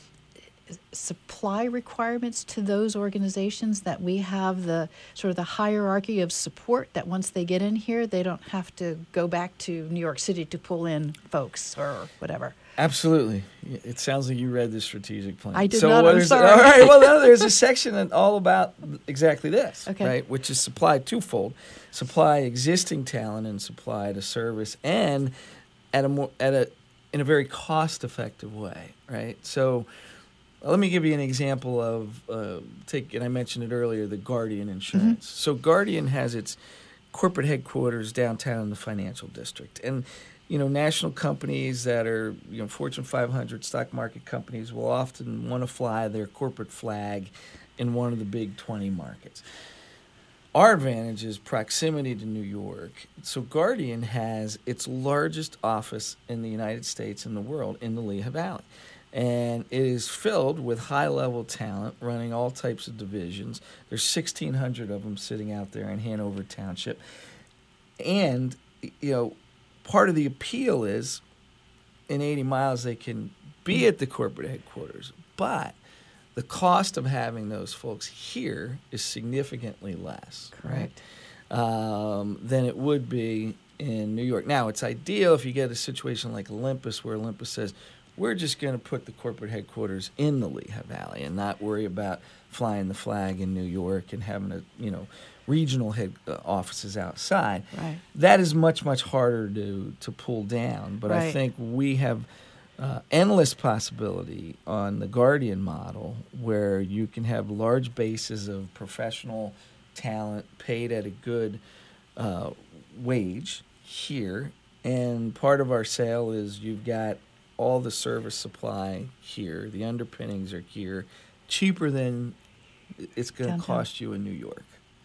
supply requirements to those organizations, that we have the sort of the hierarchy of support that once they get in here, they don't have to go back to New York City to pull in folks or whatever? Absolutely. It sounds like you read the strategic plan. I did so not, what I'm is- sorry. All right, well, no, there's a section that all about exactly this, Okay. right, which is supply twofold. Supply existing talent and supply to service, and at a more at a in a very cost-effective way, right? So let me give you an example of, uh, take, and I mentioned it earlier, the Guardian Insurance. Mm-hmm. So Guardian has its corporate headquarters downtown in the financial district. And, you know, national companies that are, you know, Fortune five hundred stock market companies will often want to fly their corporate flag in one of the big twenty markets. Our advantage is proximity to New York. So Guardian has its largest office in the United States and the world in the Lehigh Valley. And it is filled with high-level talent running all types of divisions. There's sixteen hundred of them sitting out there in Hanover Township. And, you know, part of the appeal is in eighty miles they can be at the corporate headquarters. But the cost of having those folks here is significantly less, Correct. right, um, than it would be in New York. Now, it's ideal if you get a situation like Olympus, where Olympus says, we're just going to put the corporate headquarters in the Lehigh Valley and not worry about flying the flag in New York and having a, you know, regional head uh, offices outside. Right. That is much, much harder to, to pull down. But I Right. think we have uh, endless possibility on the Guardian model, where you can have large bases of professional talent paid at a good uh, wage here. And part of our sale is you've got all the service supply here. The underpinnings are here, cheaper than it's going to Downtown. cost you in New York.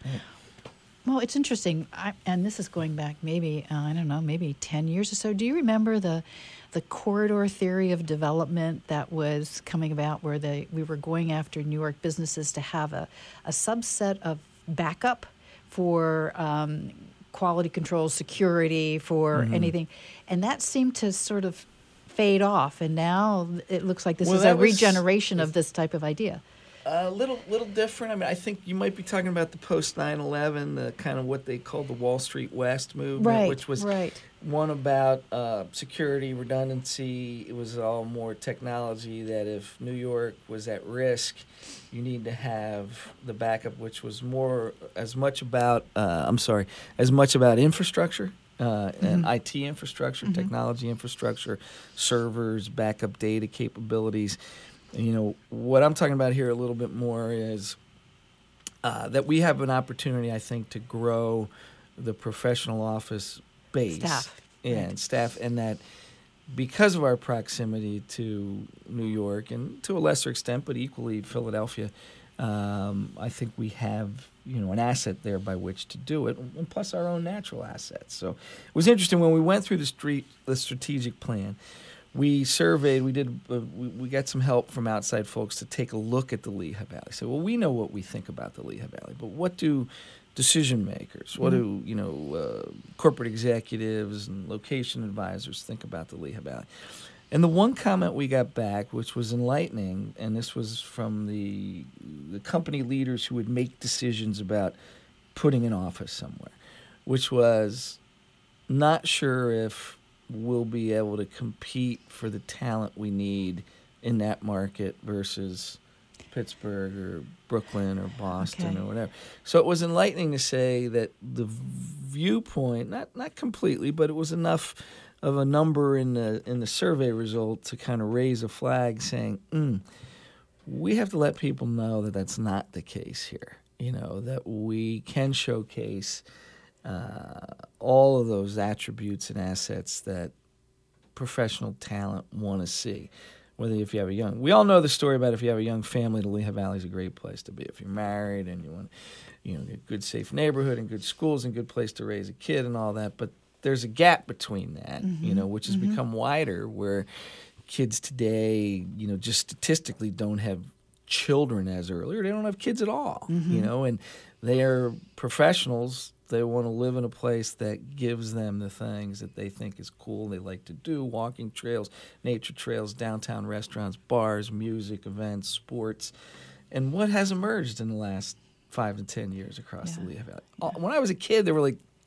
Well, it's interesting, I, and this is going back maybe, uh, I don't know, maybe ten years or so. Do you remember the the corridor theory of development that was coming about, where they, we were going after New York businesses to have a, a subset of backup for um, quality control, security, for Mm-hmm. anything? And that seemed to sort of fade off, and now it looks like this Well, is a that was- regeneration of this type of idea. A little, little different. I mean, I think you might be talking about the post nine eleven, the kind of what they called the Wall Street West movement, Right, which was right. one about uh, security, redundancy. It was all more technology. That if New York was at risk, you need to have the backup, which was more as much about. Uh, I'm sorry, as much about infrastructure. Uh, and I T infrastructure, technology infrastructure, servers, backup data capabilities. You know, what I'm talking about here a little bit more is uh, that we have an opportunity, I think, to grow the professional office base Staff, and right. staff, and that because of our proximity to New York and to a lesser extent, but equally Philadelphia, um, I think we have, you know, an asset there by which to do it, and plus our own natural assets. So it was interesting when we went through the street, the strategic plan. We surveyed, we did, uh, we, we got some help from outside folks to take a look at the Lehigh Valley. So, well, we know what we think about the Lehigh Valley, but what do decision makers, what do, you know, uh, corporate executives and location advisors think about the Lehigh Valley? And the one comment we got back, which was enlightening, and this was from the the company leaders who would make decisions about putting an office somewhere, which was not sure if we'll be able to compete for the talent we need in that market versus Pittsburgh or Brooklyn or Boston Okay. or whatever. So it was enlightening to say that the viewpoint, not not completely, but it was enough of a number in the in the survey result to kind of raise a flag saying, mm, we have to let people know that that's not the case here. You know, that we can showcase uh, all of those attributes and assets that professional talent want to see. Whether if you have a young, we all know the story about if you have a young family, the Lehigh Valley is a great place to be. If you're married and you want, you know, a good, safe neighborhood and good schools and good place to raise a kid and all that, but there's a gap between that, you know, which has become wider, where kids today, you know, just statistically don't have children as early, or they don't have kids at all, you know, and they are professionals. They want to live in a place that gives them the things that they think is cool, they like to do: walking trails, nature trails, downtown restaurants, bars, music, events, sports. And what has emerged in the last five to ten years across Yeah. the Lehigh Valley? Uh, When I was a kid, there were like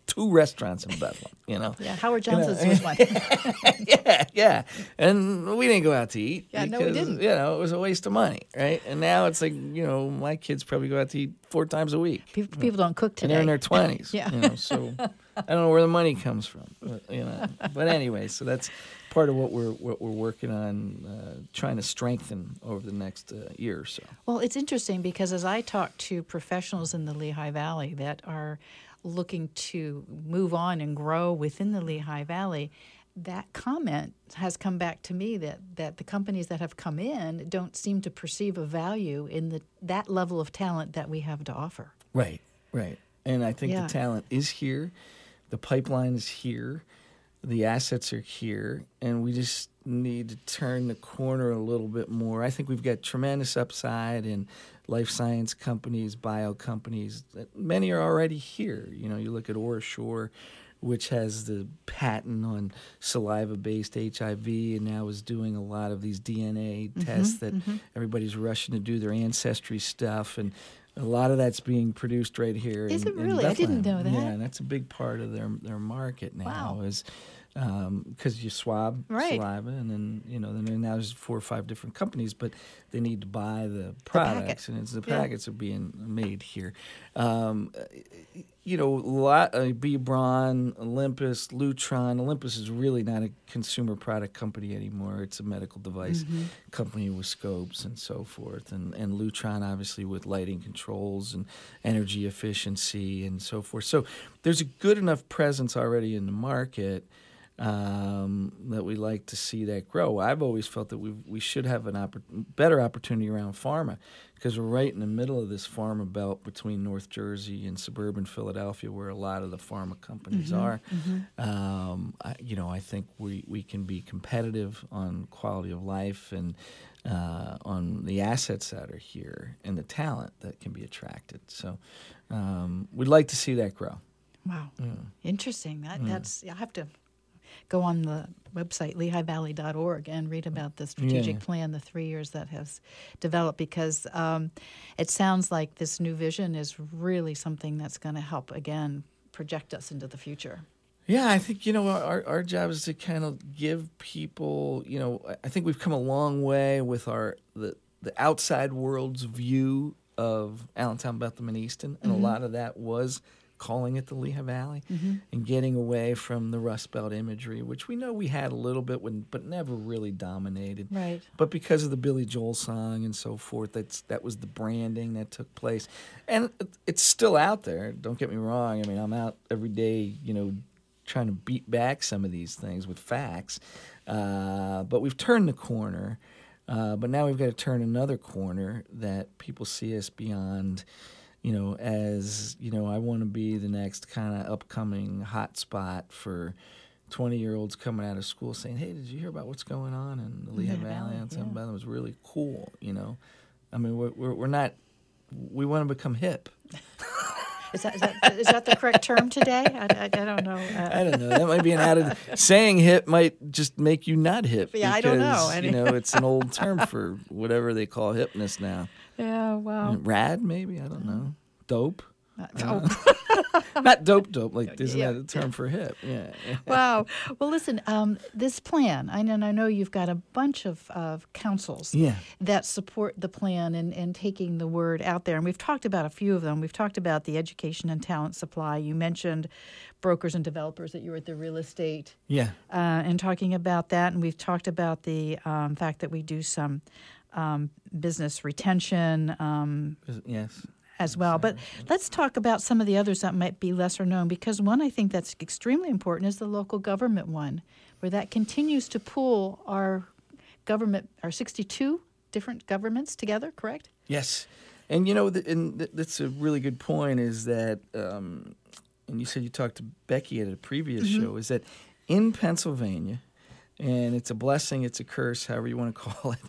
two restaurants in Bethlehem, you know. Yeah, Howard Johnson's You know? was one. yeah, yeah. And we didn't go out to eat. Yeah, because, no, we didn't. You know, it was a waste of money, right? And now it's like, you know, my kids probably go out to eat four times a week. People, people don't cook And today. they're in their twenties. Yeah. You know, so I don't know where the money comes from. But, you know. But anyway, so that's part of what we're what we're working on, uh, trying to strengthen over the next uh, year or so. Well, it's interesting because as I talk to professionals in the Lehigh Valley that are looking to move on and grow within the Lehigh Valley, that comment has come back to me that, that the companies that have come in don't seem to perceive a value in the that level of talent that we have to offer. Right, right. And I think Yeah. the talent is here, the pipeline is here, the assets are here, and we just need to turn the corner a little bit more. I think we've got tremendous upside in life science companies, bio companies. Many are already here. You know, you look at OraSure, which has the patent on saliva-based H I V and now is doing a lot of these D N A tests that mm-hmm. everybody's rushing to do their ancestry stuff. And a lot of that's being produced right here. Is in, it in really? I didn't Bethlehem. know that. Yeah, and that's a big part of their their market now. Wow. Is because um, you swab Right. saliva, and then you know, then now there's four or five different companies, but they need to buy the packet. products, and it's the Yeah. packets are being made here. Um, you know, lot, uh, B. Braun, Olympus, Lutron. Olympus is really not a consumer product company anymore. It's a medical device Mm-hmm. company with scopes and so forth. And, and Lutron, obviously, with lighting controls and energy efficiency and so forth. So there's a good enough presence already in the market um, that we like to see that grow. I've always felt that we we should have an oppor- better opportunity around pharma because we're right in the middle of this pharma belt between North Jersey and suburban Philadelphia, where a lot of the pharma companies Mm-hmm, are. Um, I, you know, I think we, we can be competitive on quality of life and uh, on the assets that are here and the talent that can be attracted. So um, we'd like to see that grow. Wow. Interesting. That that's I have to go on the website lehigh valley dot org and read about the strategic Yeah. plan, the three years that has developed, because um, it sounds like this new vision is really something that's going to help, again, project us into the future. Yeah, I think, you know, our, our job is to kind of give people, you know, I think we've come a long way with our the, the outside world's view of Allentown, Bethlehem, and Easton, and Mm-hmm. a lot of that was calling it the Lehigh Valley Mm-hmm. and getting away from the Rust Belt imagery, which we know we had a little bit, when, but never really dominated. Right. But because of the Billy Joel song and so forth, that's that was the branding that took place, and it, it's still out there. Don't get me wrong. I mean, I'm out every day, you know, trying to beat back some of these things with facts. Uh, but we've turned the corner. Uh, but now we've got to turn another corner that people see us beyond, you know, as, you know, I want to be the next kind of upcoming hot spot for twenty-year-olds coming out of school saying, hey, did you hear about what's going on in the Lehigh Lehigh Valley? Valley, Allentown, yeah. Bethlehem was really cool, you know. I mean, we're, we're, we're not, we want to become hip. Is that, is that, is that the correct term today? I, I, I don't know. Uh, I don't know. That might be an added saying hip might just make you not hip. Yeah, I don't know. because, Any- You know, it's an old term for whatever they call hipness now. yeah, wow. Rad, maybe? I don't know. Dope? Oh, Not dope dope. Like, isn't Yeah, that a term for hip? Yeah. wow. Well, listen, um, this plan, I know, I know you've got a bunch of, of councils Yeah. that support the plan and, and taking the word out there. And we've talked about a few of them. We've talked about the education and talent supply. You mentioned brokers and developers, that you were at the real estate Yeah. uh, and talking about that. And we've talked about the um, fact that we do some um, business retention um, Yes. as well. But let's talk about some of the others that might be lesser known, because one I think that's extremely important is the local government one, where that continues to pull our government, our sixty-two different governments together, correct? Yes. And, you know, th- and th- that's a really good point is that, um, and you said you talked to Becky at a previous Mm-hmm. show, is that in Pennsylvania, and it's a blessing, it's a curse, however you want to call it,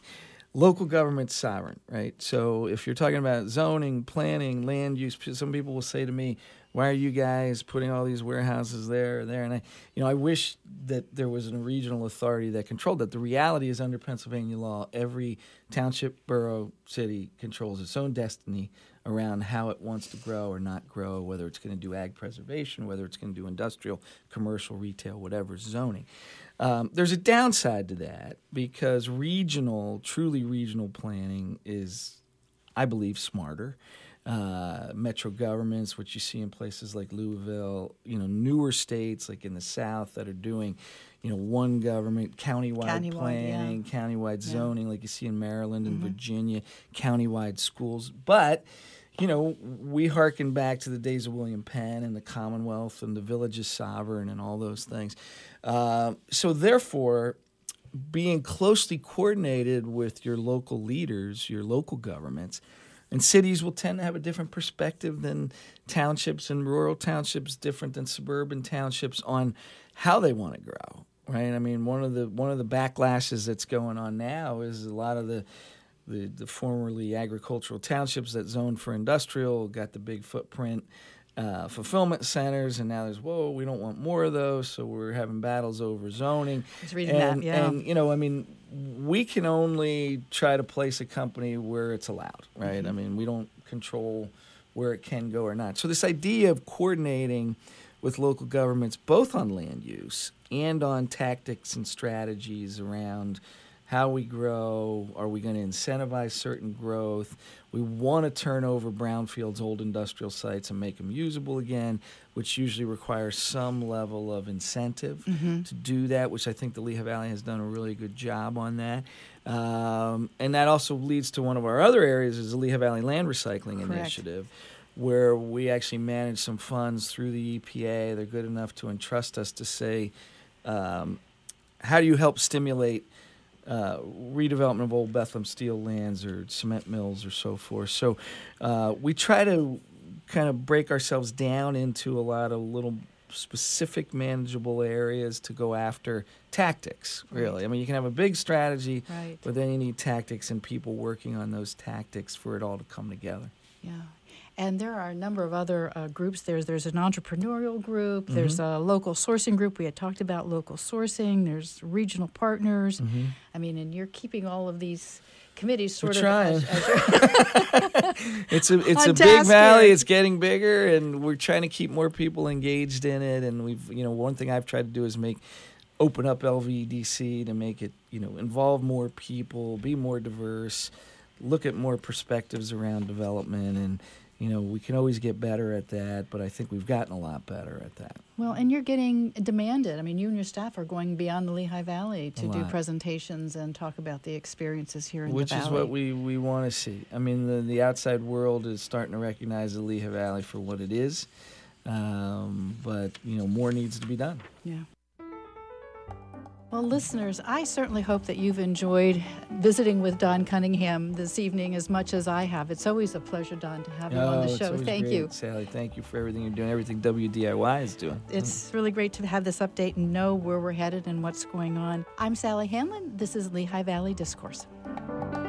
local government's sovereign, right? So if you're talking about zoning, planning, land use, some people will say to me, why are you guys putting all these warehouses there or there? And I, you know, I wish that there was a regional authority that controlled that. The reality is, under Pennsylvania law, every township, borough, city controls its own destiny around how it wants to grow or not grow, whether it's going to do ag preservation, whether it's going to do industrial, commercial, retail, whatever zoning. Um, there's a downside to that because regional, truly regional planning is, I believe, smarter. Uh, metro governments, which you see in places like Louisville, you know, newer states like in the South that are doing, you know, one government, countywide, countywide planning, yeah. countywide yeah. zoning, like you see in Maryland and mm-hmm. Virginia, countywide schools. But, you know, we hearken back to the days of William Penn and the Commonwealth and the village is sovereign and all those things. Uh, so therefore, being closely coordinated with your local leaders, your local governments, and cities will tend to have a different perspective than townships, and rural townships different than suburban townships on how they want to grow, right? I mean, one of the one of the backlashes that's going on now is a lot of the the, the formerly agricultural townships that zoned for industrial got the big footprint uh, fulfillment centers, and now there's, whoa, we don't want more of those, so we're having battles over zoning. I was reading and, that, yeah. And, you know, I mean, we can only try to place a company where it's allowed, right? Mm-hmm. I mean, we don't control where it can go or not. So this idea of coordinating with local governments, both on land use and on tactics and strategies around how we grow, are we going to incentivize certain growth? We want to turn over brownfields, old industrial sites, and make them usable again, which usually requires some level of incentive mm-hmm. to do that, which I think the Lehigh Valley has done a really good job on that. Um, and that also leads to one of our other areas is the Lehigh Valley Land Recycling Correct. Initiative, where we actually manage some funds through the E P A. They're good enough to entrust us to say, um, how do you help stimulate Uh, redevelopment of old Bethlehem steel lands or cement mills or so forth. So uh, we try to kind of break ourselves down into a lot of little specific manageable areas to go after tactics, really. Right. I mean, you can have a big strategy, right. but then you need tactics and people working on those tactics for it all to come together. Yeah. And there are a number of other uh, groups. There's there's an entrepreneurial group. Mm-hmm. There's a local sourcing group. We had talked about local sourcing. There's regional partners. Mm-hmm. I mean, and you're keeping all of these committees sort we're of. Trying. As, as it's a it's a big valley. Here. It's getting bigger, and we're trying to keep more people engaged in it. And we've you know one thing I've tried to do is make open up L V D C to make it you know involve more people, be more diverse, look at more perspectives around development and. You know, we can always get better at that, but I think we've gotten a lot better at that. Well, and you're getting demanded. I mean, you and your staff are going beyond the Lehigh Valley to do presentations and talk about the experiences here in Which the valley. Which is what we, we want to see. I mean, the, the outside world is starting to recognize the Lehigh Valley for what it is, um, but, you know, more needs to be done. Yeah. Well, listeners, I certainly hope that you've enjoyed visiting with Don Cunningham this evening as much as I have. It's always a pleasure, Don, to have you oh, on the it's show. Thank great, you. Sally. Thank you for everything you're doing, everything W D I Y is doing. It's really great to have this update and know where we're headed and what's going on. I'm Sally Hanlon. This is Lehigh Valley Discourse.